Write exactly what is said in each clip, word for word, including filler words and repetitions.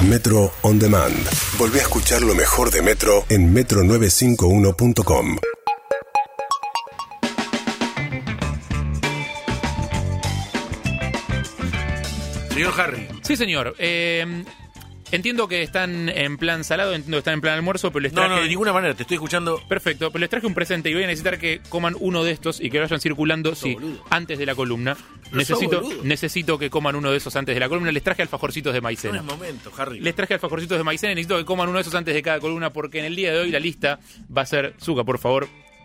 Metro On Demand. Volví a escuchar lo mejor de Metro en metro novecientos cincuenta y uno punto com. Señor Harry. Sí, señor. Eh, entiendo que están en plan salado, entiendo que están en plan almuerzo, pero les traje... No, no, de ninguna manera, te estoy escuchando. Perfecto, pero les traje un presente y voy a necesitar que coman uno de estos y que vayan circulando, sí, boludo. antes de la columna. No Necesito, sos boludo. necesito que coman uno de esos antes de la columna. Les traje alfajorcitos de No maicena. es momento, Harry. Les traje alfajorcitos de maicena y necesito que coman uno de esos antes de cada columna porque en el día de hoy la lista va a ser, Zucca, por favor,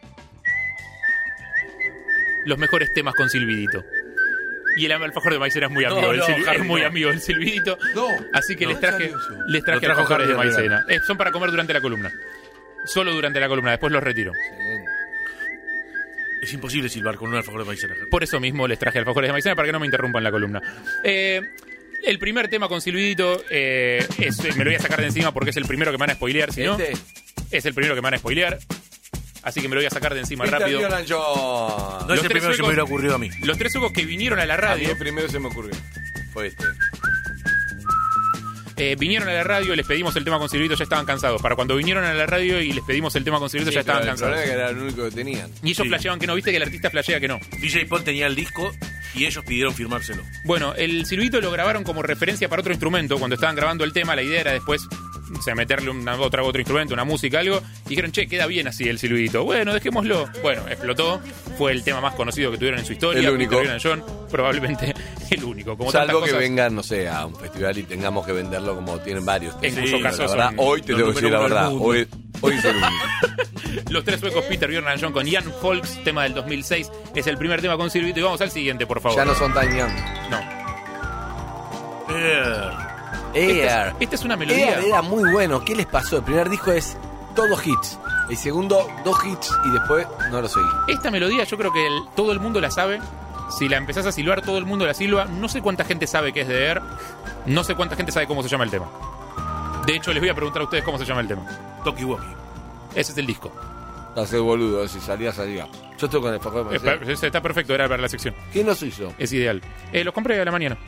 los mejores temas con silbidito. Y el alfajor de maicena es muy amigo, No, del, no, sil- Harry, es muy no. amigo del silbidito. No, Así que no, les traje, no salió eso. les traje Lo trajo alfajores de Harry de maicena. Eh, son para comer durante la columna. Solo durante la columna, después los retiro. Excelente. Es imposible silbar con un alfajor de maicena, Harry. Por eso mismo les traje alfajores de maicena para que no me interrumpan la columna. Eh, el primer tema con silbidito eh, es, me lo voy a sacar de encima porque es el primero que me van a spoilear, si no, Este, es el primero que me van a spoilear. Así que me lo voy a sacar de encima Mister rápido. Jordan John. No Los es el tres primero que se me suecos- hubiera ocurrido a mí. Los tres suecos que vinieron a la A mí radio, el primero se me ocurrió. Fue este. eh, vinieron a la radio, les pedimos el tema con silbidito, ya estaban cansados. Para cuando vinieron a la radio y les pedimos el tema con silbidito, ya Sí, pero estaban el problema cansados. es que era el único que tenían. Y ellos Sí. flasheaban que no, viste que el artista flashea que no. D J Paul tenía el disco y ellos pidieron firmárselo. Bueno, el silbidito lo grabaron como referencia para otro instrumento. Cuando estaban grabando el tema, la idea era después, o sea, meterle una, otra, otro instrumento, una música, algo. Y dijeron, che, queda bien así el silbidito. Bueno, dejémoslo. Bueno, explotó. Fue el tema más conocido que tuvieron en su historia. El único. Peter Jordan John, probablemente el único. Como Salvo tantas que cosas, vengan, no sé, a un festival y tengamos que venderlo como tienen varios. En Sí, cuyo la caso verdad, son hoy te los tengo que decir la número uno verdad. del Hoy, hoy es el único. Los tres suecos, Peter Jordan John con Ian Folks, tema del dos mil seis. Es el primer tema con silbidito. Y vamos al siguiente, por favor. Ya no son tan young. No. Eh, Air. Esta es, esta es una melodía. Air era muy bueno. ¿Qué les pasó? El primer disco es todo hits. El segundo, dos hits y después no lo seguí. Esta melodía yo creo que el- todo el mundo la sabe. Si la empezás a silbar, todo el mundo la silba. No sé cuánta gente sabe que es de Air. No sé cuánta gente sabe cómo se llama el tema. De hecho, les voy a preguntar a ustedes cómo se llama el tema. Toki Woki. Ese es el disco. Hacer boludo, si salía, salía. Yo estoy con el factor de Está, Maicena. está perfecto, era para la sección. ¿Quién los hizo? Es ideal. Eh, los compré a la mañana.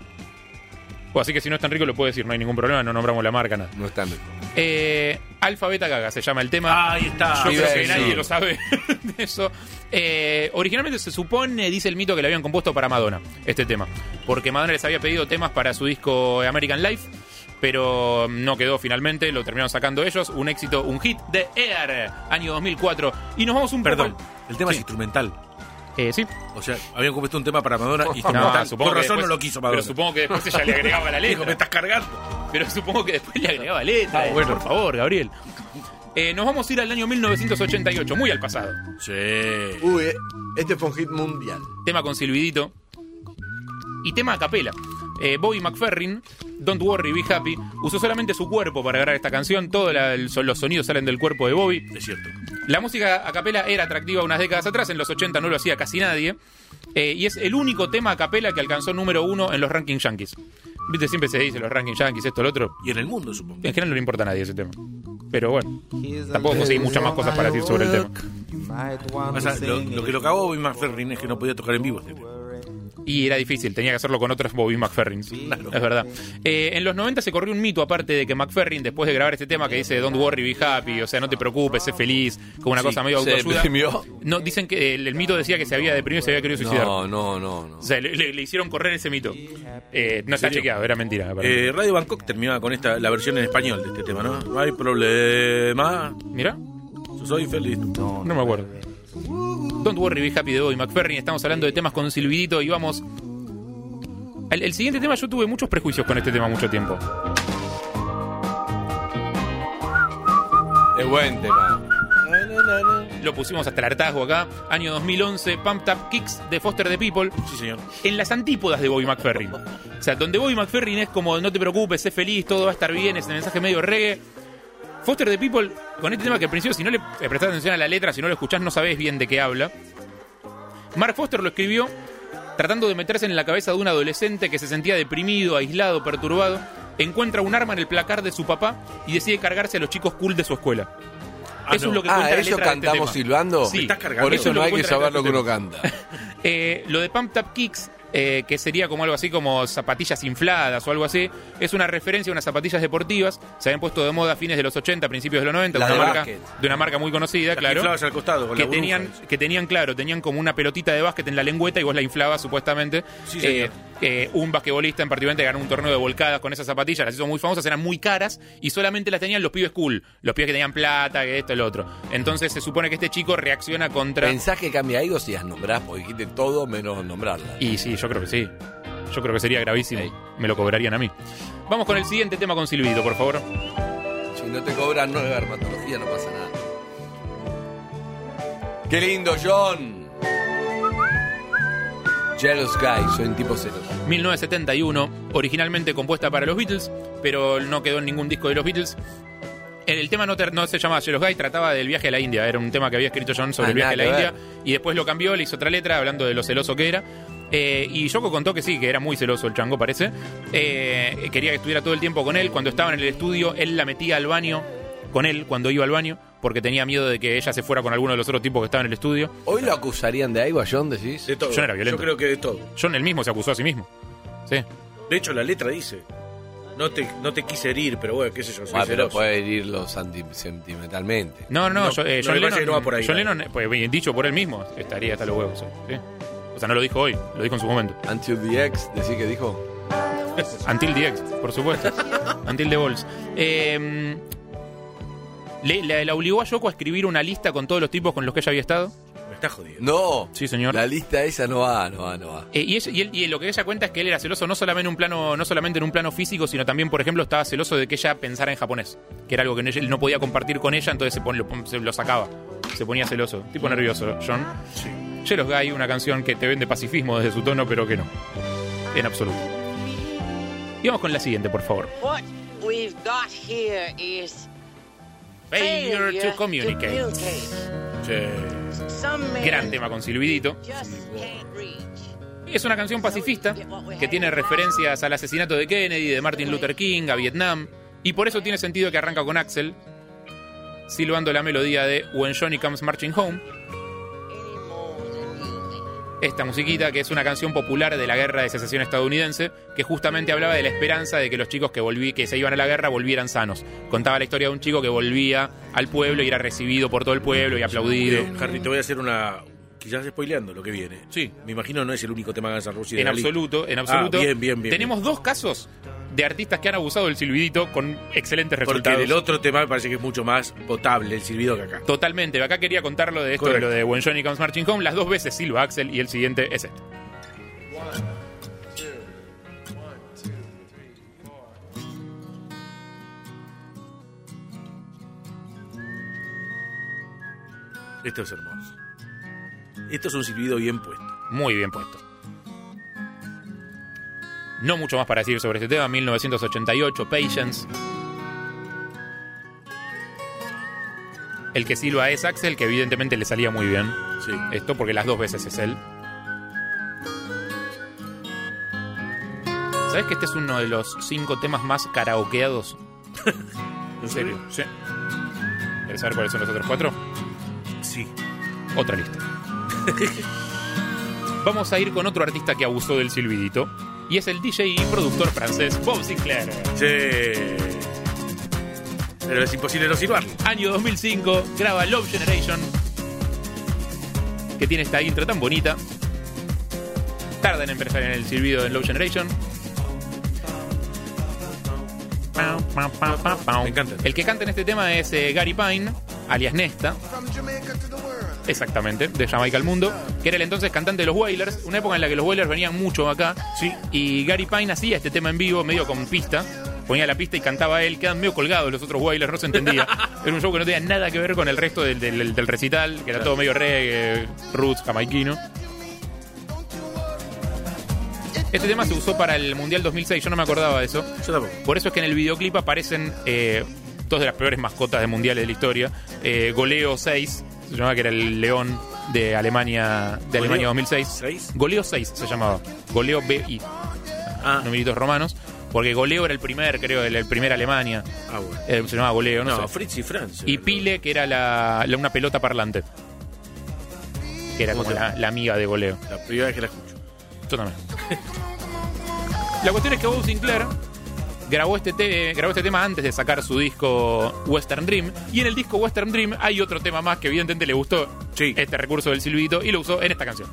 O así que si no es tan rico lo puedo decir, no hay ningún problema, no nombramos la marca, nada. No están rico. Eh, Alfa Beta Gaga se llama el tema. Ahí está. Yo Iba creo a que decir. nadie lo sabe de eso. Eh, originalmente se supone, dice el mito, que le habían compuesto para Madonna este tema. Porque Madonna les había pedido temas para su disco American Life, pero no quedó finalmente, lo terminaron sacando ellos. Un éxito, un hit de Air, año dos mil cuatro. Y nos vamos un Perdón, poco... el tema Sí. es instrumental. Eh, sí. O sea, habían compuesto un tema para Madonna y No, instrumental. supongo Por que razón después- no lo quiso Madonna. Pero supongo que después ella le agregaba la Dijo, me letra. estás cargando. Pero supongo que después le agregaba letra. Ah, eh, bueno. Por favor, Gabriel. Eh, nos vamos a ir al año mil novecientos ochenta y ocho, muy al pasado. Sí. Uy, eh, este fue un hit mundial. Tema con silbidito. Y tema a capela. Eh, Bobby McFerrin, Don't Worry, Be Happy, usó solamente su cuerpo para grabar esta canción. Todos la- el- los sonidos salen del cuerpo de Bobby. Es cierto. La música a capela era atractiva unas décadas atrás, en los ochenta no lo hacía casi nadie. Eh, y es el único tema a capela que alcanzó número uno en los rankings yankees. Viste, siempre se dice los rankings yankees, esto, lo otro. Y en el mundo, supongo. En general no le importa a nadie ese tema. Pero bueno, tampoco conseguí muchas más cosas para decir sobre el tema. O sea, lo, lo que lo cagó Bobby McFerrin es que no podía tocar en vivo este tema. Y era difícil, tenía que hacerlo con otros Bobby McFerrin. Claro. Es verdad. Eh, en los noventa se corrió un mito, aparte de que McFerrin, después de grabar este tema que dice Don't worry, be happy, o sea, no te preocupes, sé feliz, como una Sí, cosa medio ¿se autoayuda. deprimió? No, dicen que el, el mito decía que se había deprimido y se había querido suicidar. No, no, no, no. O sea, le, le- le hicieron correr ese mito. Eh, no está serio? chequeado, era mentira. aparentemente. Eh, Radio Bangkok terminaba con esta la versión en español de este tema, ¿no? No hay problema. Mirá, Yo soy feliz. no me acuerdo. Don't worry, be happy de Bobby McFerrin. Estamos hablando de temas con silbidito y vamos... El, el siguiente tema, yo tuve muchos prejuicios con este tema mucho tiempo. Es buen tema. Lo pusimos hasta el hartazgo acá. Año dos mil once, Pumped Up Kicks de Foster the People. Sí, señor. En las antípodas de Bobby McFerrin. O sea, donde Bobby McFerrin es como no te preocupes, sé feliz, todo va a estar bien, es el mensaje medio reggae. Foster the People, con este tema que al principio, si no le prestás atención a la letra, si no lo escuchás, no sabés bien de qué habla. Mark Foster lo escribió tratando de meterse en la cabeza de un adolescente que se sentía deprimido, aislado, perturbado. Encuentra un arma en el placar de su papá y decide cargarse a los chicos cool de su escuela. Ah, Eso no. es lo que Ah, cuenta la ¿eso letra de este cantamos tema. silbando? Sí. Me estás cargando. Por eso es no lo hay que cuenta la saber lo que letra uno de este canta. tema. Eh, lo de Pumped Up Kicks eh, que sería como algo así como zapatillas infladas o algo así. Es una referencia a unas zapatillas deportivas. Se habían puesto de moda a fines de los ochenta, principios de los noventa, Las de una, de marca, básquet. de una marca muy conocida, Las claro. inflabas al costado con Que la burbuja, tenían, esa. que tenían, claro, tenían como una pelotita de básquet en la lengüeta y vos la inflabas supuestamente. Sí, Eh, señor. eh, un basquetbolista en particular ganó un torneo de volcadas con esas zapatillas, las hizo muy famosas, eran muy caras y solamente las tenían los pibes cool, los pibes que tenían plata, que esto, el otro. Entonces se supone que este chico reacciona contra... ¿Pensás que cambia algo si las nombrás? Porque dijiste todo menos nombrarlas. Y sí, yo creo que sí. Yo creo que sería gravísimo. Ey. Me lo cobrarían a mí. Vamos con el siguiente tema con Silvito, por favor. Si no te cobran, no es dermatología, no pasa nada. ¡Qué lindo, John! Jealous Guy, soy un tipo celoso. mil novecientos setenta y uno, originalmente compuesta para los Beatles, pero no quedó en ningún disco de los Beatles. El tema no, ter- no se llamaba Jealous Guy, trataba del viaje a la India. Era un tema que había escrito John sobre Ah, el viaje a la nada que India. Y después lo cambió, le hizo otra letra hablando de lo celoso que era. Eh, y Yoko contó que sí, que era muy celoso el chango, parece. Eh, quería que estuviera todo el tiempo con él. Cuando estaban en el estudio, él la metía al baño con él cuando iba al baño, porque tenía miedo de que ella se fuera con alguno de los otros tipos que estaban en el estudio. ¿Hoy lo acusarían de algo a John, decís? De todo. Yo no era violento. Yo creo que de todo. John él mismo se acusó a sí mismo. Sí. De hecho, la letra dice: No te, no te quise herir, pero bueno, qué sé yo, soy Ah, pero celoso. puede herirlos anti- sentimentalmente. No, no, No, yo- eh, no, John me parece Lennon, que no va por ahí, John ¿no? Lennon, pues bien dicho por él mismo, estaría hasta los huevos. ¿sí? O sea, no lo dijo hoy, lo dijo en su momento. Until the X, decís que dijo. Until the X, por supuesto. Until the Balls. Eh, le, le- la obligó a Yoko a escribir una lista con todos los tipos con los que ella había estado. Me está jodiendo. No. Sí, señor. La lista esa no va, no va, no va. Eh, y, ella- y él- y lo que ella cuenta es que él era celoso no solamente en un plano, no solamente en un plano físico, sino también, por ejemplo, estaba celoso de que ella pensara en japonés, que era algo que no- él no podía compartir con ella, entonces se, pon- lo, se lo sacaba, se ponía celoso, tipo nervioso, John. Sí. Jealous Guy, una canción que te vende pacifismo desde su tono, pero que no, en absoluto. Y vamos con la siguiente, por favor. What we've got here is Failure to communicate. Sí. Some men Gran tema con Silvidito. just can't reach. Es una canción pacifista que tiene referencias al asesinato de Kennedy, de Martin Luther King, a Vietnam, y por eso tiene sentido que arranca con Axel silbando la melodía de When Johnny Comes Marching Home, Any more than you think. esta musiquita que es una canción popular de la guerra de secesión estadounidense, que justamente hablaba de la esperanza de que los chicos que, volví, que se iban a la guerra volvieran sanos. Contaba la historia de un chico que volvía al pueblo y era recibido por todo el pueblo y aplaudido. Eh, Harry, te voy a hacer una... Quizás spoileando lo que viene. Sí. Me imagino no es el único tema de Guns N' Roses de En la lista. absoluto, en absoluto. Ah, bien, bien, bien. Tenemos dos casos de artistas que han abusado del silbidito con excelentes Porque resultados. del otro tema me parece que es mucho más potable el silbido que acá. Totalmente. Acá quería contarlo de esto, Correcto. de lo de When Johnny Comes Marching Home. Las dos veces silba Axel y el siguiente es este. Esto es hermoso. Esto es un silbido bien puesto. Muy bien puesto. No mucho más para decir sobre este tema. mil novecientos ochenta y ocho, Patience. El que silba es Axel, que evidentemente le salía muy bien Sí. esto, porque las dos veces es él. ¿Sabes que este es uno de los cinco temas más karaokeados? ¿En serio? Sí. ¿Quieres saber cuáles son los otros cuatro? Sí. Otra lista. Vamos a ir con otro artista que abusó del silbidito. Y es el D J y productor francés Bob Sinclair. Sí. Pero es imposible no silbarlo. Año dos mil cinco, graba Love Generation, que tiene esta intro tan bonita. Tarda en empezar en el silbido en Love Generation. Me encanta. El que canta en este tema es eh, Gary Pine, alias Nesta. Exactamente, de Jamaica al mundo, que era el entonces cantante de los Wailers, una época en la que los Wailers venían mucho acá. Sí. Y Gary Pine hacía este tema en vivo, medio con pista. Ponía la pista y cantaba él, quedan medio colgados los otros Wailers, no se entendía. Era un show que no tenía nada que ver con el resto del, del, del recital, que era todo medio reggae, roots, jamaiquino. Este tema se usó para el Mundial dos mil seis, yo no me acordaba de eso. Yo tampoco. Por eso es que en el videoclip aparecen eh, dos de las peores mascotas de mundiales de la historia. Eh, Goleo seis, se llamaba, que era el león de Alemania de ¿Goleo Alemania dos mil seis. seis? Goleo seis se llamaba. Goleo B I. Ah, Numeritos romanos. Porque Goleo era el primer, creo, el, el primer Alemania. ah bueno. Eh, se llamaba Goleo, no, No, sé. Fritz y Franz. Y Pile, que era la, la- una pelota parlante. Que era como ¿Cómo se la, llama? la amiga de Goleo. La primera vez que la escucho. Yo también. La cuestión es que Bob Sinclair grabó este, te- grabó este tema antes de sacar su disco Western Dream. Y en el disco Western Dream hay otro tema más que evidentemente le gustó Sí. este recurso del silbidito y lo usó en esta canción.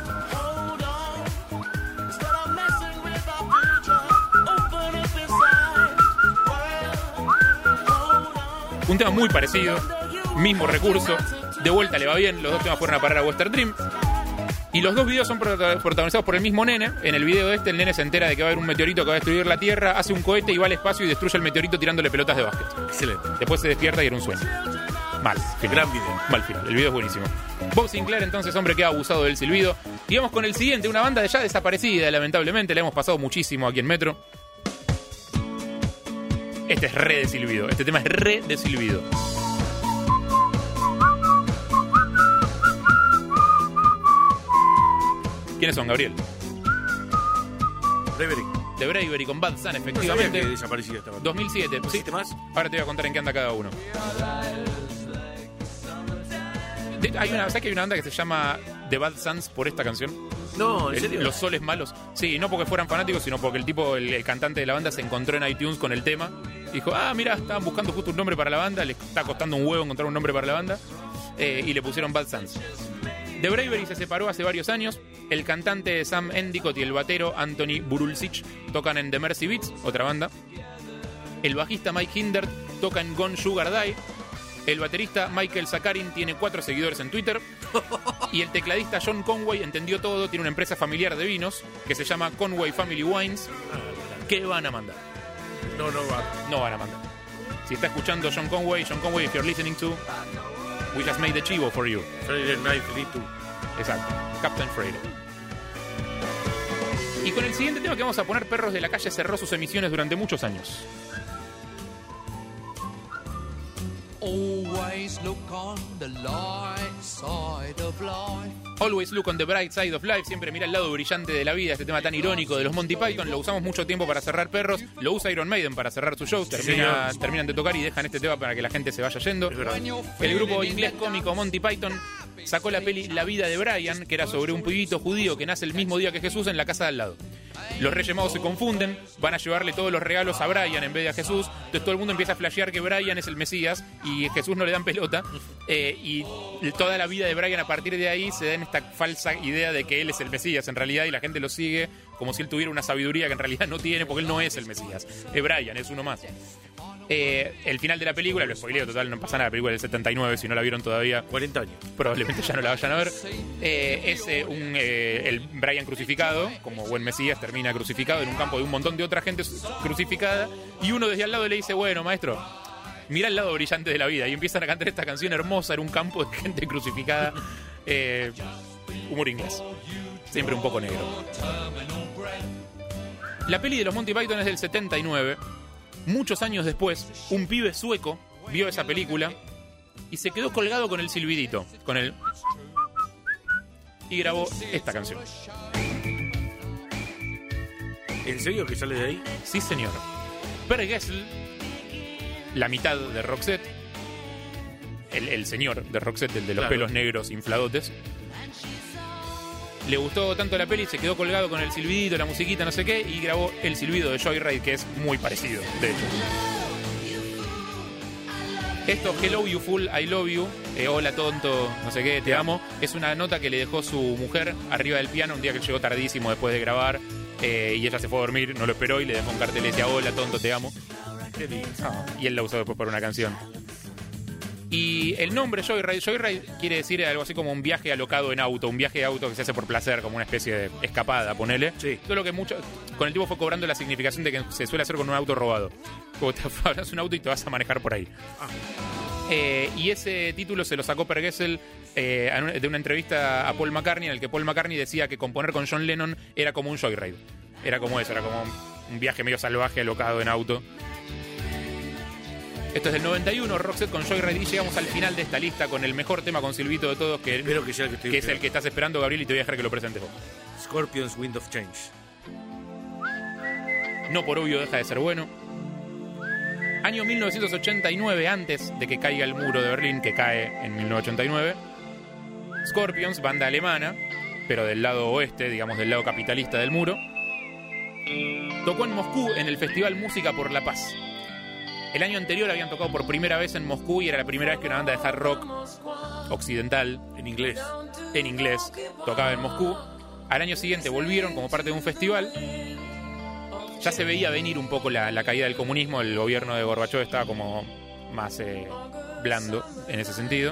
Un tema muy parecido, mismo recurso, de vuelta le va bien, los dos temas fueron a parar a Western Dream. Y los dos videos son prota- protagonizados por el mismo nene. En el video este, el nene se entera de que va a haber un meteorito que va a destruir la Tierra, hace un cohete y va al espacio y destruye el meteorito tirándole pelotas de básquet. Excelente. Después se despierta y era un sueño. Mal. Final. Gran video. Mal final. El video es buenísimo. Bob Sinclair, entonces, hombre que ha abusado del silbido. Y vamos con el siguiente, una banda ya desaparecida, lamentablemente. La hemos pasado muchísimo aquí en Metro. Este es re de silbido. Este tema es re de silbido. ¿Quiénes son, Gabriel? Bravery. The Bravery con Bad Sun, No sabía efectivamente. que desaparecía esta banda. dos mil siete. Sí. ¿Existe más? Ahora te voy a contar en qué anda cada uno. De- hay una, ¿sabes que hay una banda que se llama The Bad Suns por esta canción? No, ¿en El- serio? los soles malos. Sí, no porque fueran fanáticos, sino porque el tipo, el, el cantante de la banda, se encontró en iTunes con el tema. Dijo, ah, mira, estaban buscando justo un nombre para la banda, le está costando un huevo encontrar un nombre para la banda. eh, y le pusieron Bad Suns. The Bravery se separó hace varios años. El cantante Sam Endicott y el batero Anthony Burulcic tocan en The Mercy Beats, otra banda. El bajista Mike Hindert toca en Gone Sugar Die. El baterista Michael Sakarin tiene cuatro seguidores en Twitter. Y el tecladista John Conway entendió todo, tiene una empresa familiar de vinos que se llama Conway Family Wines. ¿Qué van a mandar? No, no va. No van a mandar. Si está escuchando John Conway, John Conway, if you're listening to, we just made the chivo for you. Friday Night Feliz tú. Exacto, Captain Freire. Y con el siguiente tema que vamos a poner, Perros de la Calle cerró sus emisiones durante muchos años. Always look on the light side of life. Always look on the bright side of life. Siempre mira el lado brillante de la vida. Este tema tan irónico de los Monty Python. Lo usamos mucho tiempo para cerrar Perros. Lo usa Iron Maiden para cerrar sus shows. Termina, señor. terminan de tocar y dejan este tema para que la gente se vaya yendo. Es verdad. El grupo inglés cómico Monty Python sacó la peli La vida de Brian, que era sobre un pibito judío que nace el mismo día que Jesús en la casa de al lado. Los Reyes Magos se confunden, van a llevarle todos los regalos a Brian en vez de a Jesús. Entonces todo el mundo empieza a flashear que Brian es el Mesías y Jesús no le dan pelota. Eh, y toda la vida de Brian a partir de ahí se da en esta falsa idea de que él es el Mesías en realidad, y la gente lo sigue como si él tuviera una sabiduría que en realidad no tiene, porque él no es el Mesías. Es Brian, es uno más. Eh, el final de la película, lo spoileo total, no pasa nada, la película del setenta y nueve, si no la vieron todavía, cuarenta años. probablemente ya no la vayan a ver. Eh, es eh, un, eh, el Brian crucificado, como buen Mesías, termina crucificado en un campo de un montón de otra gente crucificada, y uno desde al lado le dice, bueno, maestro, mira el lado brillante de la vida, y empiezan a cantar esta canción hermosa en un campo de gente crucificada. Eh, humor inglés, siempre un poco negro. La peli de los Monty Python es del setenta y nueve. Muchos años después, un pibe sueco vio esa película y se quedó colgado con el silbidito, con el... y grabó esta canción. ¿En serio que sale de ahí? Sí, señor. Per Gessle, la mitad de Roxette, el, el señor de Roxette, el de los Claro. pelos negros infladotes, le gustó tanto la peli, se quedó colgado con el silbidito, la musiquita, no sé qué, y grabó el silbido de Joyride, que es muy parecido, de hecho. Esto, Hello You Fool, I Love You, eh, hola tonto, no sé qué, te amo, es una nota que le dejó su mujer arriba del piano un día que llegó tardísimo después de grabar, eh, y ella se fue a dormir, no lo esperó y le dejó un cartel y decía, hola tonto, te amo. Qué lindo. Ah, y él la usó después para una canción. Y el nombre Joyride, Joyride quiere decir algo así como un viaje alocado en auto, un viaje de auto que se hace por placer, como una especie de escapada, ponele. Sí. Todo lo que mucho, con el tiempo fue cobrando la significación de que se suele hacer con un auto robado. Como te hablas un auto y te vas a manejar por ahí. Eh, y ese título se lo sacó Per Gessle eh, en una- de una entrevista a Paul McCartney, en el que Paul McCartney decía que componer con John Lennon era como un Joyride. Era como eso, era como un viaje medio salvaje alocado en auto. Esto es del noventa y uno, Roxette con Joyride, y llegamos al final de esta lista con el mejor tema con silbito de todos, que, Espero que sea el que estoy que es el esperando. que estás esperando, Gabriel, y te voy a dejar que lo presentes vos. Scorpions Wind of Change. No por obvio deja de ser bueno. Año mil novecientos ochenta y nueve, antes de que caiga el muro de Berlín, que cae en mil novecientos ochenta y nueve. Scorpions, banda alemana, pero del lado oeste, digamos del lado capitalista del muro. Tocó en Moscú en el Festival Música por la Paz. El año anterior habían tocado por primera vez en Moscú y era la primera vez que una banda de hard rock occidental, En inglés. en inglés, tocaba en Moscú. Al año siguiente volvieron como parte de un festival. Ya se veía venir un poco la, la caída del comunismo. El gobierno de Gorbachov estaba como más eh, blando en ese sentido.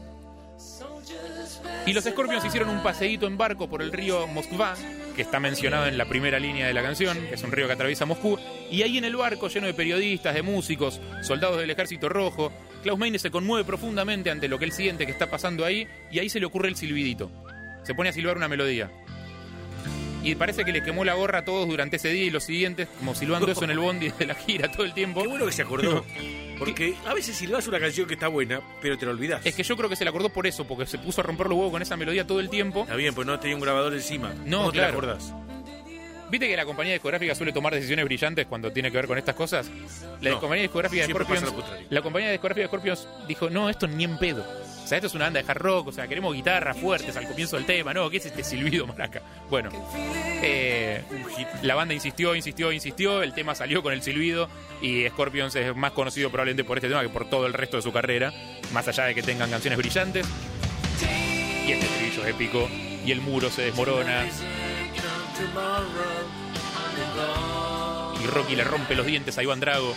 Y los Scorpions hicieron un paseíto en barco por el río Moskva, que está mencionado en la primera línea de la canción, que es un río que atraviesa Moscú. Y ahí en el barco, lleno de periodistas, de músicos, soldados del Ejército Rojo, Klaus Meine se conmueve profundamente ante lo que él siente que está pasando ahí, y ahí se le ocurre el silbidito. Se pone a silbar una melodía. Y parece que le quemó la gorra a todos durante ese día y los siguientes, como silbando eso en el bondi de la gira todo el tiempo. Qué bueno que se acordó. Porque a veces silbás una canción que está buena, pero te la olvidás. Es que yo creo que se le acordó por eso, porque se puso a romper los huevos con esa melodía todo el tiempo. Está bien, pues no tenía un grabador encima. No, ¿Cómo claro. te la acordás? ¿Viste que la compañía discográfica suele tomar decisiones brillantes cuando tiene que ver con estas cosas? La No, compañía discográfica de siempre pasa Scorpions, lo contrario. la compañía discográfica de Scorpions dijo, no, esto ni en pedo. O sea, esto es una banda de hard rock, o sea, queremos guitarras fuertes al comienzo del tema, ¿no? ¿Qué es este silbido, maraca? Bueno, eh, la banda insistió, insistió, insistió, el tema salió con el silbido y Scorpions es más conocido probablemente por este tema que por todo el resto de su carrera, más allá de que tengan canciones brillantes. Y este estribillo épico, y el muro se desmorona. Y Rocky le rompe los dientes a Iván Drago.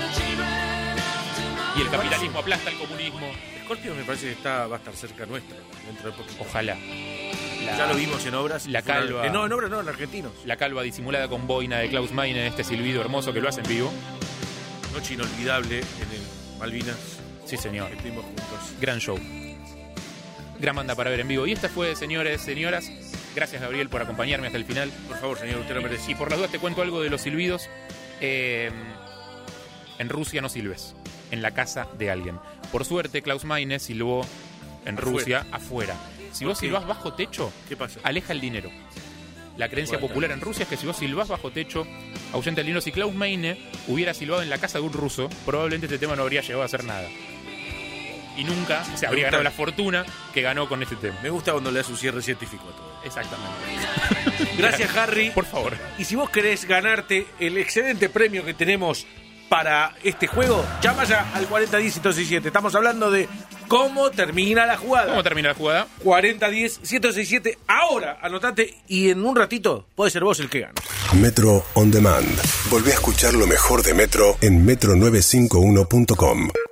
Y el capitalismo aplasta al comunismo. Scorpions me parece que está, va a estar cerca nuestro dentro de poquito. Ojalá. La, Ya lo vimos en obras. La calva. Eh, no, en obras no, en argentinos. La calva disimulada con boina de Klaus Meine, este silbido hermoso que lo hace en vivo. Noche inolvidable en el Malvinas. Sí, señor. Que estuvimos juntos. Gran show. Gran banda para ver en vivo. Y esta fue, señores, señoras. Gracias, Gabriel, por acompañarme hasta el final. Por favor, señor, usted lo merece. Y por las dudas te cuento algo de los silbidos. Eh, en Rusia no silbes. En la casa de alguien. Por suerte, Klaus Meine silbó en Afuera. Rusia afuera. Si vos qué? silbás bajo techo, ¿Qué pasa? aleja el dinero. La creencia Bueno, popular en Rusia es que si vos silbás bajo techo, ahuyenta el dinero. Si Klaus Meine hubiera silbado en la casa de un ruso, probablemente este tema no habría llegado a hacer nada. Y nunca se habría ganado la fortuna que ganó con este tema. Me gusta cuando le das un cierre científico a todo. Exactamente. Gracias, Harry. Por favor. Y si vos querés ganarte el excelente premio que tenemos para este juego, llama ya al cuarenta diez, ciento sesenta y siete. Estamos hablando de cómo termina la jugada. ¿Cómo termina la jugada? cuarenta diez, ciento sesenta y siete. Ahora, anotate y en un ratito puede ser vos el que gana. Metro On Demand. Volvé a escuchar lo mejor de Metro en metro novecientos cincuenta y uno punto com.